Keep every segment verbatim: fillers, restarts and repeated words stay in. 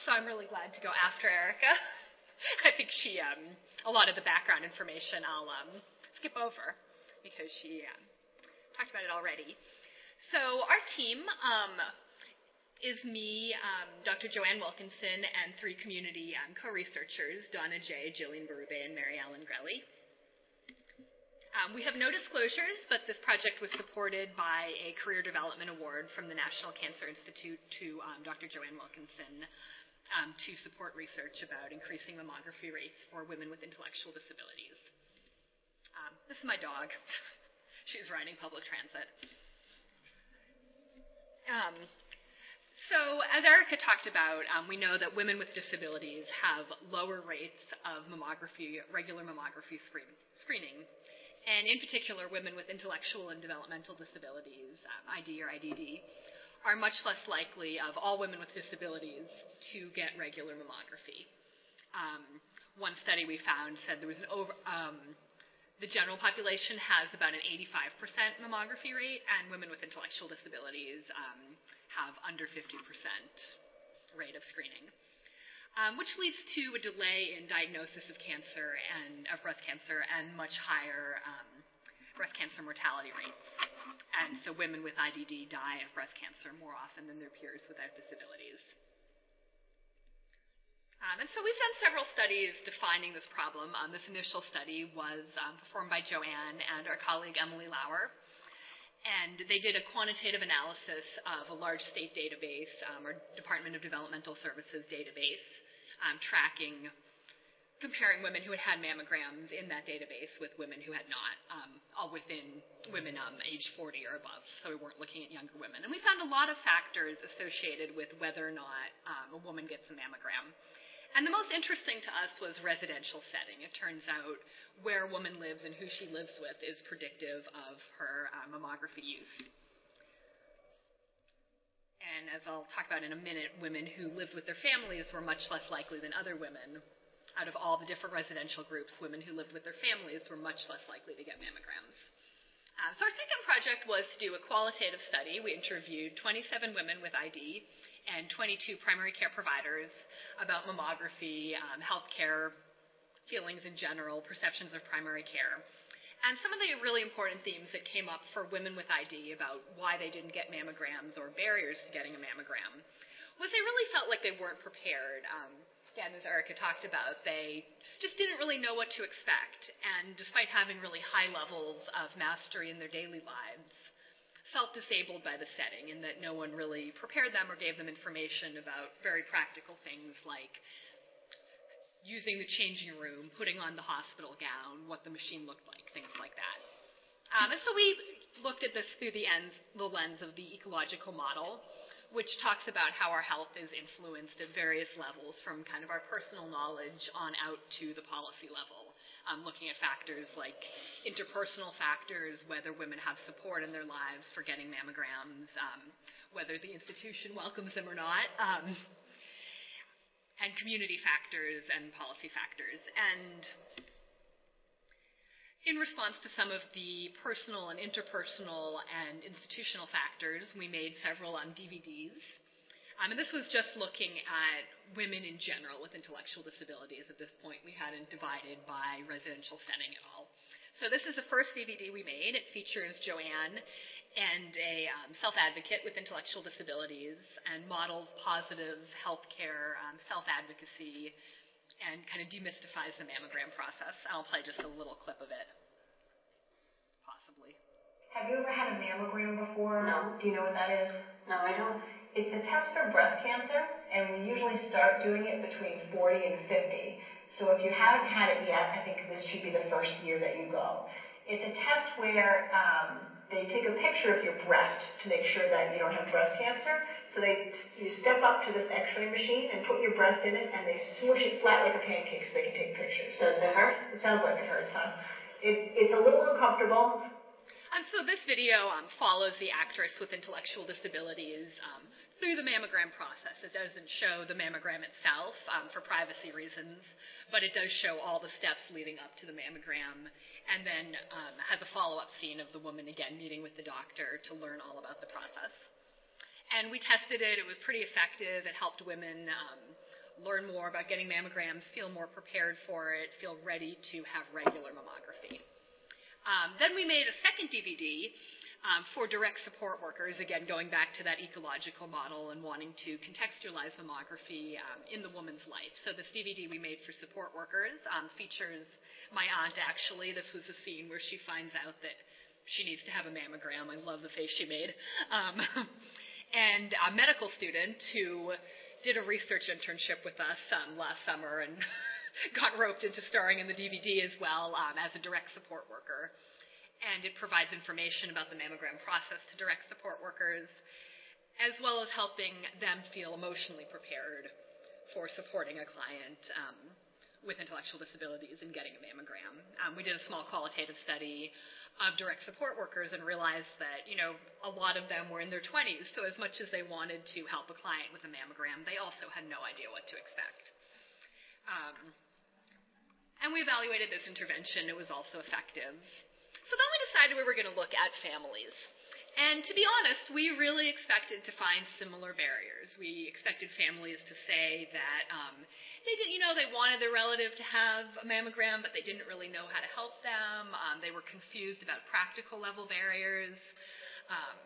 so I'm really glad to go after Erica. I think she, um, a lot of the background information I'll um, skip over because she um, talked about it already. So our team um, is me, um, Doctor Joanne Wilkinson, and three community um, co-researchers, Donna J., Jillian Berube, and Mary Ellen Grelly. Um, we have no disclosures, but this project was supported by a Career Development Award from the National Cancer Institute to um, Doctor Joanne Wilkinson um, to support research about increasing mammography rates for women with intellectual disabilities. Um, this is my dog. She was riding public transit. Um, so as Erica talked about, um, we know that women with disabilities have lower rates of mammography, regular mammography screen, screening. And in particular, women with intellectual and developmental disabilities, um, I D or I D D, are much less likely of all women with disabilities to get regular mammography. Um, one study we found said there was an over, um, the general population has about an eighty-five percent mammography rate, and women with intellectual disabilities um, have under fifty percent rate of screening. Um, which leads to a delay in diagnosis of cancer and of breast cancer and much higher um, breast cancer mortality rates. And so women with I D D die of breast cancer more often than their peers without disabilities. Um, and so we've done several studies defining this problem. Um, this initial study was um, performed by Joanne and our colleague Emily Lauer. And they did a quantitative analysis of a large state database, um, our Department of Developmental Services database, Um, tracking, comparing women who had had mammograms in that database with women who had not, um, all within women um, age forty or above, so we weren't looking at younger women. And we found a lot of factors associated with whether or not um, a woman gets a mammogram. And the most interesting to us was residential setting. It turns out where a woman lives and who she lives with is predictive of her uh, mammography use. And as I'll talk about in a minute, women who lived with their families were much less likely than other women. Out of all the different residential groups, women who lived with their families were much less likely to get mammograms. Uh, so our second project was to do a qualitative study. We interviewed twenty-seven women with I D and twenty-two primary care providers about mammography, um, healthcare, feelings in general, perceptions of primary care. And some of the really important themes that came up for women with I D about why they didn't get mammograms or barriers to getting a mammogram was they really felt like they weren't prepared. Um, again, as Erica talked about, they just didn't really know what to expect. And despite having really high levels of mastery in their daily lives, felt disabled by the setting in that no one really prepared them or gave them information about very practical things like using the changing room, putting on the hospital gown, what the machine looked like, things like that. Um, and so we looked at this through the, ends, the lens of the ecological model, which talks about how our health is influenced at various levels, from kind of our personal knowledge on out to the policy level, um, looking at factors like interpersonal factors, whether women have support in their lives for getting mammograms, um, whether the institution welcomes them or not, um, and community factors and policy factors. And in response to some of the personal and interpersonal and institutional factors, we made several um, D V Ds. Um, and this was just looking at women in general with intellectual disabilities. At this point, we hadn't divided by residential setting at all. So this is the first D V D we made. It features Joanne and a um, self-advocate with intellectual disabilities and models positive healthcare, um, self-advocacy, and kind of demystifies the mammogram process. I'll play just a little clip of it, possibly. Have you ever had a mammogram before? No. Do you know what that is? No, I don't. It's a test for breast cancer, and we usually start doing it between forty and fifty. So if you haven't had it yet, I think this should be the first year that you go. It's a test where um, they take a picture of your breast to make sure that you don't have breast cancer. So they, you step up to this x-ray machine and put your breast in it, and they smush it flat like a pancake so they can take pictures. Does it hurt? It sounds like it hurts, huh? It, it's a little uncomfortable. And so this video um, follows the actress with intellectual disabilities um, through the mammogram process. It doesn't show the mammogram itself um, for privacy reasons, but it does show all the steps leading up to the mammogram, and then um, has a follow-up scene of the woman, again, meeting with the doctor to learn all about the process. And we tested it. It was pretty effective. It helped women um, learn more about getting mammograms, feel more prepared for it, feel ready to have regular mammography. Um, then we made a second D V D um, for direct support workers, again, going back to that ecological model and wanting to contextualize mammography um, in the woman's life. So this D V D we made for support workers um, features my aunt, actually. This was a scene where she finds out that she needs to have a mammogram. I love the face she made. Um, and a medical student who did a research internship with us um, last summer and got roped into starring in the D V D as well um, as a direct support worker. And it provides information about the mammogram process to direct support workers, as well as helping them feel emotionally prepared for supporting a client um, with intellectual disabilities in getting a mammogram. Um, we did a small qualitative study of direct support workers and realized that, you know, a lot of them were in their twenties, so as much as they wanted to help a client with a mammogram, they also had no idea what to expect. Um, and we evaluated this intervention. It was also effective. So then we decided we were going to look at families. And to be honest, we really expected to find similar barriers. We expected families to say that um, they didn't, you know, they wanted their relative to have a mammogram, but they didn't really know how to help them. Um, they were confused about practical level barriers. Um,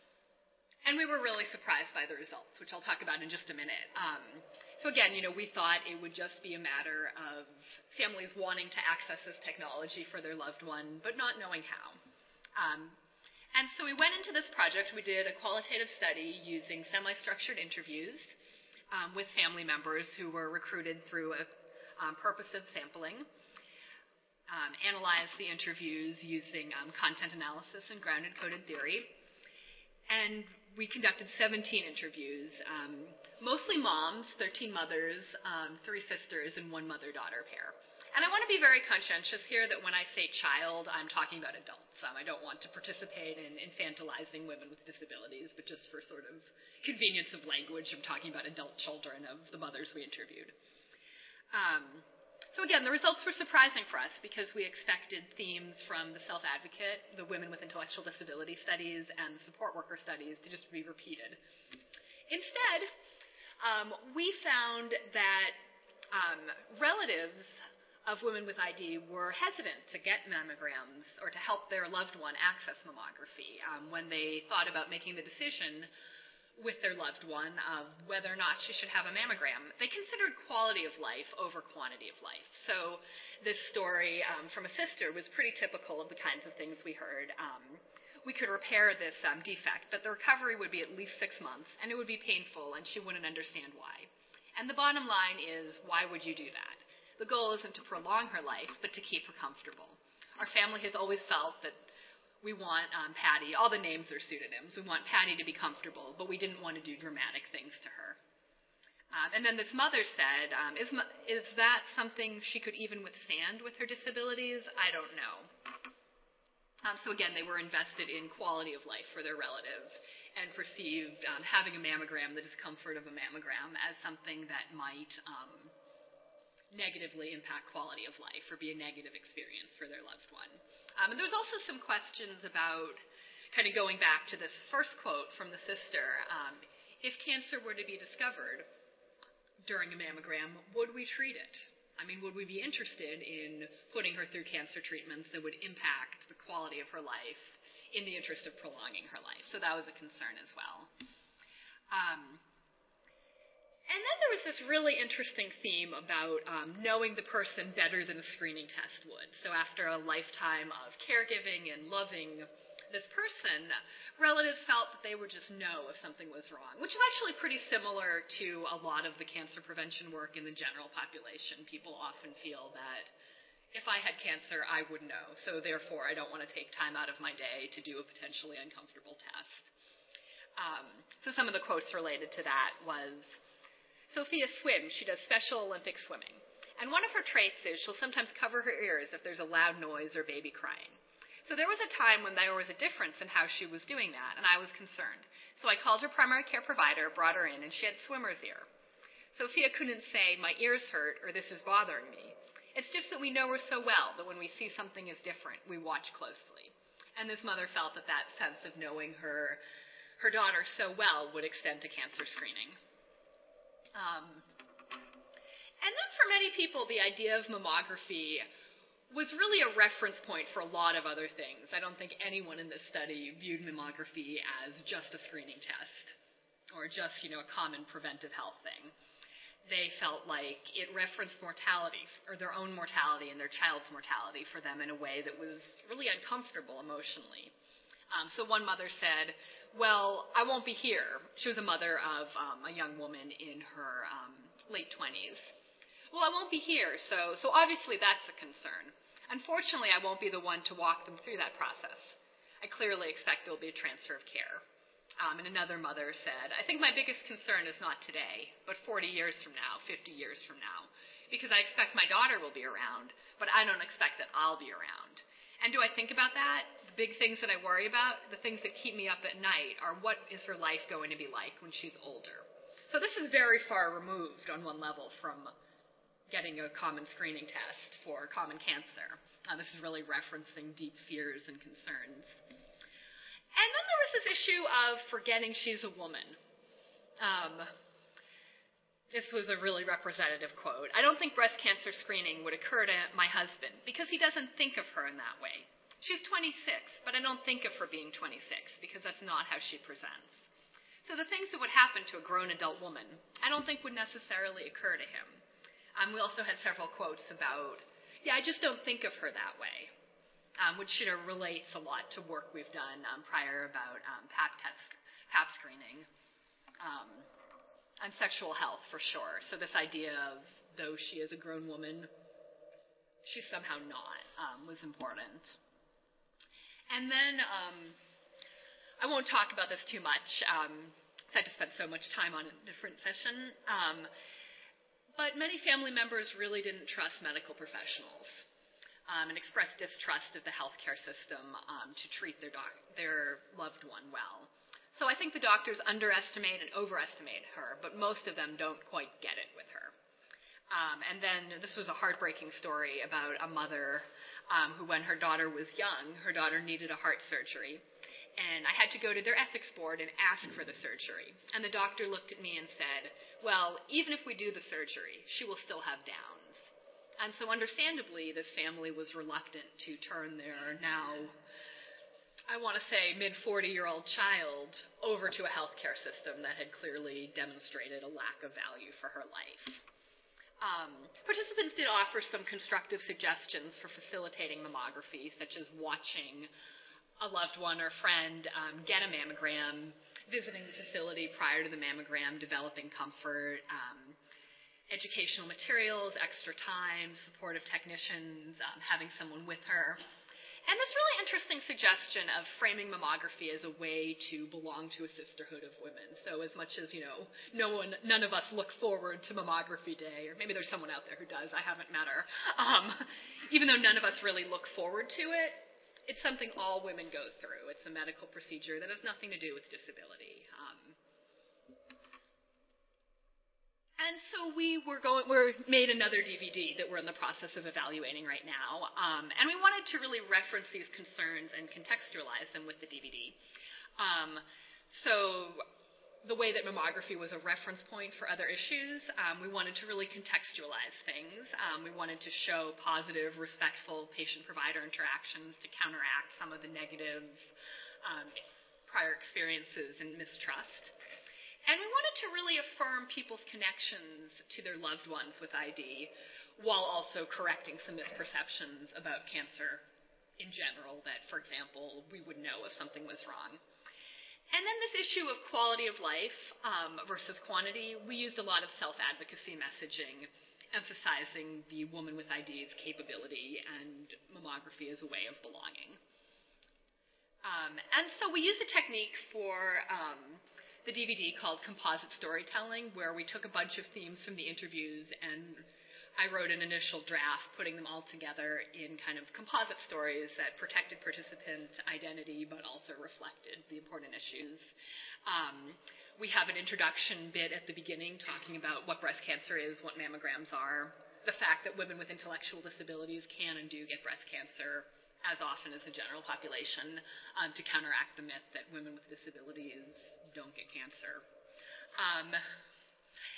and we were really surprised by the results, which I'll talk about in just a minute. Um, so again, you know, we thought it would just be a matter of families wanting to access this technology for their loved one, but not knowing how. Um, And so we went into this project. We did a qualitative study using semi-structured interviews um, with family members who were recruited through a um, purposive sampling, um, analyzed the interviews using um, content analysis and grounded coded theory, and we conducted seventeen interviews, um, mostly moms, thirteen mothers, um, three sisters, and one mother-daughter pair. And I want to be very conscientious here that when I say child, I'm talking about adults. Um, I don't want to participate in infantilizing women with disabilities, but just for sort of convenience of language, I'm talking about adult children of the mothers we interviewed. Um, so again, the results were surprising for us because we expected themes from the self-advocate, the women with intellectual disability studies, and the support worker studies to just be repeated. Instead, um, we found that um, relatives of women with I D were hesitant to get mammograms or to help their loved one access mammography um, when they thought about making the decision with their loved one of whether or not she should have a mammogram. They considered quality of life over quantity of life. So this story um, from a sister was pretty typical of the kinds of things we heard. Um, we could repair this um, defect, but the recovery would be at least six months, and it would be painful, and she wouldn't understand why. And the bottom line is, why would you do that? The goal isn't to prolong her life, but to keep her comfortable. Our family has always felt that we want um, Patty, all the names are pseudonyms, we want Patty to be comfortable, but we didn't want to do dramatic things to her. Um, and then this mother said, um, is, is that something she could even withstand with her disabilities? I don't know. Um, so again, they were invested in quality of life for their relative and perceived um, having a mammogram, the discomfort of a mammogram, as something that might um, negatively impact quality of life or be a negative experience for their loved one. Um, and there's also some questions about, kind of going back to this first quote from the sister, um, if cancer were to be discovered during a mammogram, would we treat it? I mean, would we be interested in putting her through cancer treatments that would impact the quality of her life in the interest of prolonging her life? So that was a concern as well. Um, And then there was this really interesting theme about um, knowing the person better than a screening test would. So after a lifetime of caregiving and loving this person, relatives felt that they would just know if something was wrong, which is actually pretty similar to a lot of the cancer prevention work in the general population. People often feel that if I had cancer, I would know, so therefore I don't want to take time out of my day to do a potentially uncomfortable test. Um, so some of the quotes related to that was, Sophia swims. She does Special Olympic swimming. And one of her traits is she'll sometimes cover her ears if there's a loud noise or baby crying. So there was a time when there was a difference in how she was doing that, and I was concerned. So I called her primary care provider, brought her in, and she had swimmer's ear. Sophia couldn't say, my ears hurt, or this is bothering me. It's just that we know her so well that when we see something is different, we watch closely. And this mother felt that that sense of knowing her, her daughter so well would extend to cancer screening. Um, people, the idea of mammography was really a reference point for a lot of other things. I don't think anyone in this study viewed mammography as just a screening test or just, you know, a common preventive health thing. They felt like it referenced mortality, or their own mortality and their child's mortality for them in a way that was really uncomfortable emotionally. Um, so one mother said, well, I won't be here. She was a mother of um, a young woman in her um, late twenties. Well, I won't be here, so, so obviously that's a concern. Unfortunately, I won't be the one to walk them through that process. I clearly expect there will be a transfer of care. Um, and another mother said, I think my biggest concern is not today, but forty years from now, fifty years from now, because I expect my daughter will be around, but I don't expect that I'll be around. And do I think about that? The big things that I worry about, the things that keep me up at night, are what is her life going to be like when she's older? So this is very far removed on one level from getting a common screening test for common cancer. Uh, this is really referencing deep fears and concerns. And then there was this issue of forgetting she's a woman. Um, this was a really representative quote. I don't think breast cancer screening would occur to my husband because he doesn't think of her in that way. She's twenty-six, but I don't think of her being twenty-six because that's not how she presents. So the things that would happen to a grown adult woman, I don't think would necessarily occur to him. Um, we also had several quotes about, yeah, I just don't think of her that way. Um, which you know, relates a lot to work we've done um, prior about um, pap test, pap screening, um, and sexual health for sure. So this idea of though she is a grown woman, she's somehow not, um, was important. And then um, I won't talk about this too much. Um, I had to spend so much time on a different session. Um, but many family members really didn't trust medical professionals. Um, and express distrust of the healthcare system um, to treat their, doc- their loved one well. So I think the doctors underestimate and overestimate her, but most of them don't quite get it with her. Um, and then this was a heartbreaking story about a mother um, who, when her daughter was young, her daughter needed a heart surgery. And I had to go to their ethics board and ask for the surgery. And the doctor looked at me and said, well, even if we do the surgery, she will still have Downs. And so understandably, this family was reluctant to turn their now, I want to say, mid-forty-year-old child over to a healthcare system that had clearly demonstrated a lack of value for her life. Um, participants did offer some constructive suggestions for facilitating mammography, such as watching a loved one or friend um, get a mammogram, visiting the facility prior to the mammogram, developing comfort, um, educational materials, extra time, supportive technicians, um, having someone with her. And this really interesting suggestion of framing mammography as a way to belong to a sisterhood of women. So as much as, you know, no one, none of us look forward to mammography day, or maybe there's someone out there who does, I haven't met her. Um, even though none of us really look forward to it, it's something all women go through. It's a medical procedure that has nothing to do with disability. Um, And so we were going, we made another D V D that we're in the process of evaluating right now. Um, and we wanted to really reference these concerns and contextualize them with the D V D. Um, so the way that mammography was a reference point for other issues, um, we wanted to really contextualize things. Um, we wanted to show positive, respectful patient-provider interactions to counteract some of the negative um, prior experiences and mistrust. And we wanted to really affirm people's connections to their loved ones with I D while also correcting some misperceptions about cancer in general that, for example, we would know if something was wrong. And then this issue of quality of life um, versus quantity, we used a lot of self-advocacy messaging, emphasizing the woman with I D's capability and mammography as a way of belonging. Um, and so we used a technique for um, the D V D called Composite Storytelling, where we took a bunch of themes from the interviews and I wrote an initial draft putting them all together in kind of composite stories that protected participant identity but also reflected the important issues. Um, we have an introduction bit at the beginning talking about what breast cancer is, what mammograms are, the fact that women with intellectual disabilities can and do get breast cancer as often as the general population, um, to counteract the myth that women with disabilities don't get cancer. Um,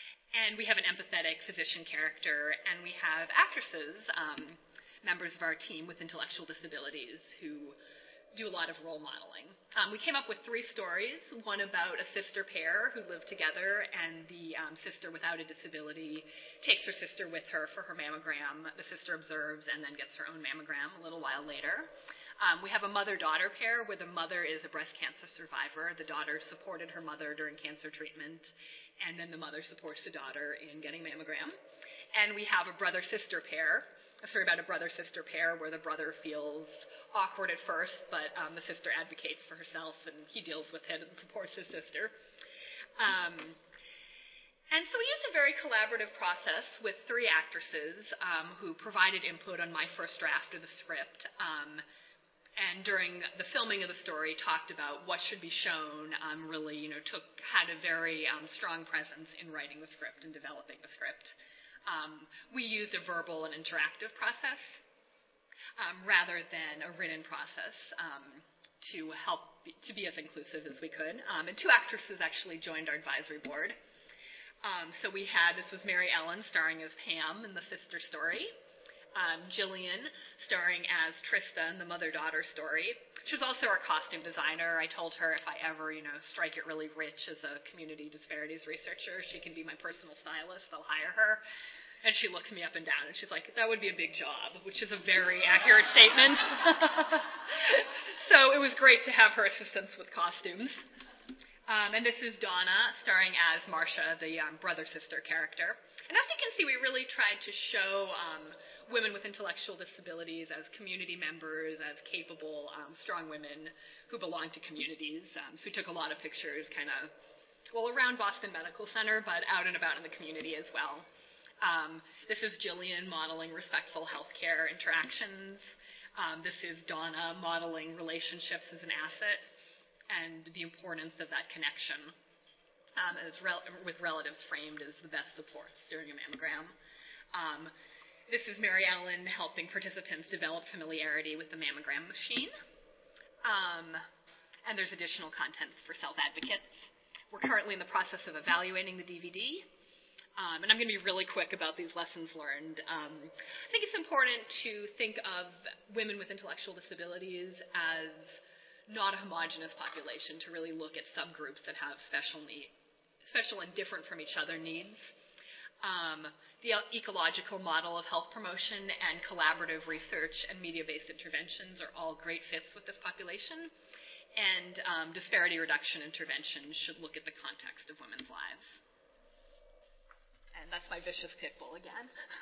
And we have an empathetic physician character, and we have actresses, um, members of our team with intellectual disabilities who do a lot of role modeling. Um, we came up with three stories, one about a sister pair who live together, and the um, sister without a disability takes her sister with her for her mammogram. The sister observes and then gets her own mammogram a little while later. Um, we have a mother-daughter pair where the mother is a breast cancer survivor. The daughter supported her mother during cancer treatment, and then the mother supports the daughter in getting mammogram. And we have a brother-sister pair, a story about a brother-sister pair where the brother feels awkward at first, but um, the sister advocates for herself, and he deals with it and supports his sister. Um, and so we used a very collaborative process with three actresses um, who provided input on my first draft of the script. Um, and during the filming of the story, talked about what should be shown, um, really, you know, took, had a very um, strong presence in writing the script and developing the script. Um, we used a verbal and interactive process um, rather than a written process um, to help be, to be as inclusive as we could. Um, and two actresses actually joined our advisory board. Um, so we had, this was Mary Ellen starring as Pam in the sister story. Um, Jillian, starring as Trista in the mother-daughter story. She was also our costume designer. I told her if I ever, you know, strike it really rich as a community disparities researcher, she can be my personal stylist. I'll hire her. And she looks me up and down, and she's like, that would be a big job, which is a very accurate statement. So it was great to have her assistance with costumes. Um, and this is Donna, starring as Marcia, the um, brother-sister character. And as you can see, we really tried to show um, women with intellectual disabilities as community members, as capable, um, strong women who belong to communities. Um, so we took a lot of pictures kind of, well, around Boston Medical Center, but out and about in the community as well. Um, this is Jillian modeling respectful healthcare interactions. Um, this is Donna modeling relationships as an asset and the importance of that connection um, as rel- with relatives framed as the best supports during a mammogram. Um, This is Mary Ellen helping participants develop familiarity with the mammogram machine. Um, and there's additional contents for self-advocates. We're currently in the process of evaluating the D V D. Um, and I'm going to be really quick about these lessons learned. Um, I think it's important to think of women with intellectual disabilities as not a homogenous population, to really look at subgroups that have special need, special and different from each other needs. Um, the ecological model of health promotion and collaborative research and media-based interventions are all great fits with this population. And um, disparity reduction interventions should look at the context of women's lives. And that's my vicious pit bull again.